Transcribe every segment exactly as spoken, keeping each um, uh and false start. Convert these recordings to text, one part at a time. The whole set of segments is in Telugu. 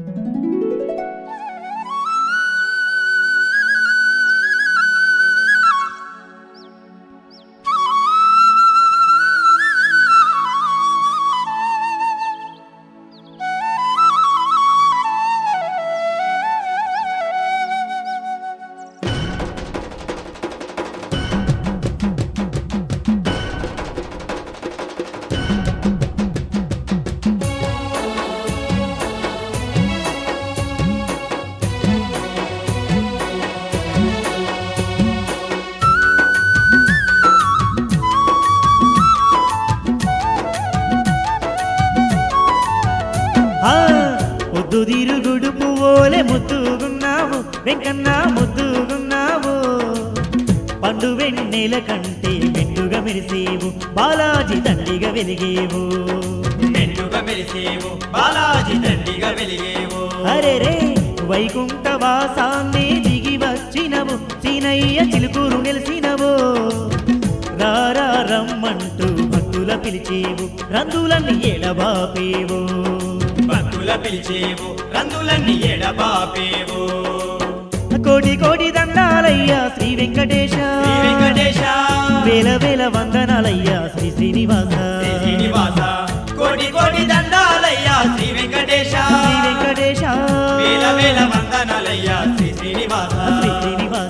పొద్దుదిరుగుడు పువ్వోలే ముద్దుగున్నావు వెంకన్న ముద్దుగున్నావు పండు వెన్నెల కంటే మెండుగా మెరిసేవు బాలాజీ దండిగా వెలిగేవు మెండుగా మెరిసేవు బాలాజీ దండిగా వెలిగేవు అరే రే వైకుంఠ వాసాన్ని దిగి వచ్చినవు సీనయ్య చిలుకూరు నిలిసినవు రారా రమ్మంటూ భక్తుల పిలిచేవు రందులన్నీ ఎడబాపేవు భక్తుల పిలిచేవు రందులన్నీ ఎడబాపేవు కోటి కోటి దండాలయ్యా శ్రీ వెంకటేశ శ్రీ వెంకటేశ వేల వేల వందనాలయ్యా శ్రీ శ్రీనివాస శ్రీ శ్రీనివాస కోటి కోటి దండాలయ్యా శ్రీ వెంకటేశ శ్రీ వెంకటేశ వేల వేల వందనాలయ్యా శ్రీ శ్రీనివాస శ్రీ శ్రీనివాస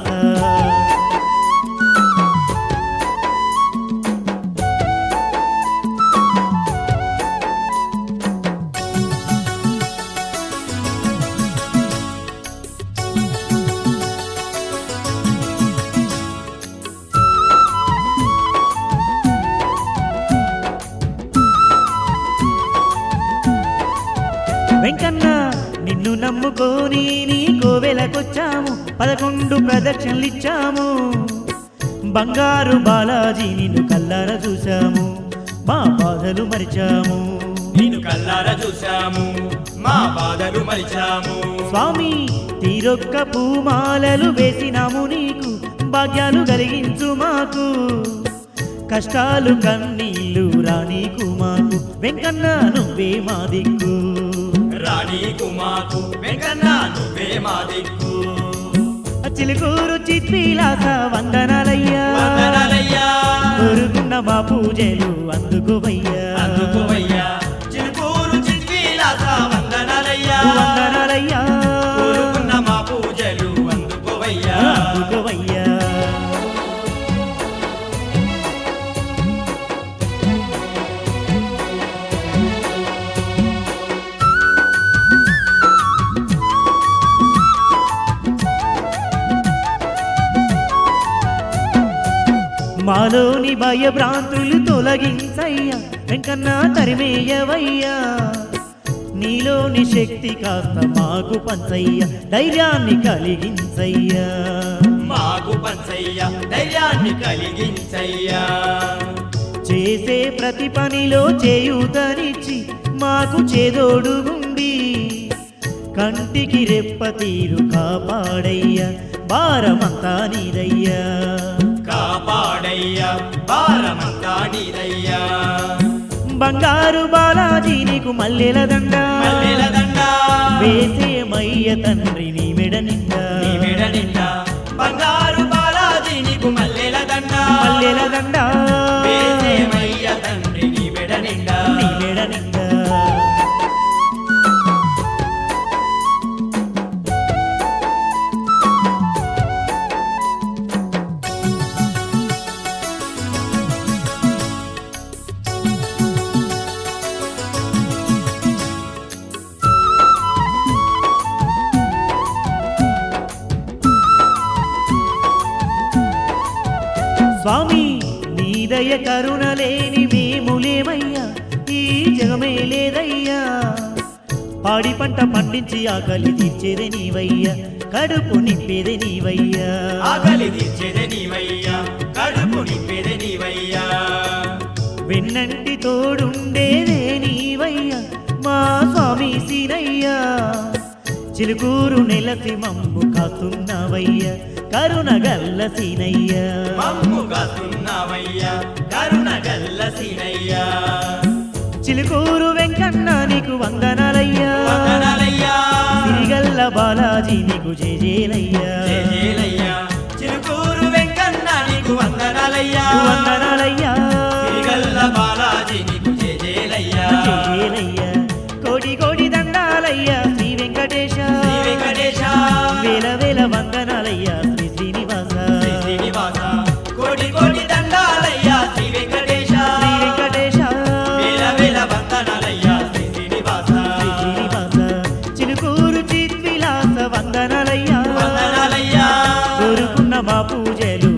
వెంకన్న నిన్ను నమ్ముకొని నీ కోవెలకొచ్చాము పదకొండు ప్రదక్షిణలిచ్చాము బంగారు బాలాజీ నిన్ను కల్లార చూశాము మా బాధలు మరిచాము నిన్ను కల్లార చూశాము మా బాధలు మరిచాము స్వామి తీరొక్క పూమాలలు వేసినాము నీకు భాగ్యాలు కలిగించు మాకు కష్టాలు కన్నీళ్ళు రానీకు మాకు వెంకన్న నువ్వే మా దిక్కు రాణీకు మాకు వెంకన్న నువ్వే మా దిక్కు చిలుకూరు చిత్రీలాస వందనాలయ్యా వందనాలయ్యా కోరుకున్న మా పూజలు అందుకోవయ్యా అందుకోవయ్యా చిలుకూరు చిత్రీలాస వందనాలయ్యా వందనాలయ్యా కోరుకున్న మా పూజలు అందుకోవయ్యా అందుకోవయ్యా మాలోని భయభ్రాంతులు తొలగించయ్యా వెంకన్న తరిమేయవయ్యా నీలోని శక్తి కాస్త మాకు పంచయ్యా ధైర్యాన్ని కలిగించయ్యా మాకు పంచయ్యా ధైర్యాన్ని కలిగించయ్యా చేసే ప్రతి పనిలో చేయూతనిచ్చి మాకు చేదోడు ఉండి కంటికి రెప్ప తీరు కాపాడయ్యా భారమంతా నీదయ్యా కాపాడయ్యా భారమంతా నీదయ్యా బంగారు బాలాజీ నీకు మల్లెల దండ మల్లెల దండ వేసేమయ్య తండ్రి నీ మెడ నిండా నీ మెడ నిండా బంగారు బాలాజీ నీకు మల్లెల దండ మల్లెల దండ వేసేమయ్య తండ్రి నీ మెడ నిండా నీ మెడ నిండా స్వామి నీ దయ కరుణ లేని మేములేమయ్యా ఈ జగమే లేదయ్యా పాడి పంట పండించి ఆకలి తీర్చేదే నీవయ్యా కడుపు నింపేదే నీవయ్యా ఆకలి తీర్చేదే నీవయ్యా కడుపు నింపేదే నీవయ్యా వెన్నంటి తోడుండేదే నీవయ్యా మా స్వామి సీనయ్యా చిలుకూరు నెలసి మమ్ము కాస్తున్నావయ్యా కరుణ గల్ల సీనయ్యా మమ్ము కాస్తున్నావయ్యా కరుణ గల్ల సీనయ్యా చిలుకూరు వెంకన్న నీకు వందనాలయ్యా వందనాలయ్యా బాలాజీ నీకు జయ జయలయ్యా జయజయలయ్యా చిలుకూరు వెంకన్న నీకు వందనాలయ్యా వందనాలయ్యా సిరిగల్ల బాలాజీ నీకు జయజయలయ్యా జయ జయలయ్యా కోటి కోటి దండాలయ్యా శ్రీ వెంకటేశ శ్రీ వెంకటేశ వేల వేల వందనాలయ్యా శ్రీ శ్రీనివాస శ్రీ శ్రీనివాస కోటి కోటి దండాలయ్యా శ్రీ వెంకటేశ శ్రీ వెంకటేశ వేల వేల వందనాలయ్యా శ్రీ శ్రీనివాస శ్రీ శ్రీనివాస చిలుకూరు చిత్విలాస వందనాలయ్యా వందనాలయ్యా కోరుకున్న మా పూజలు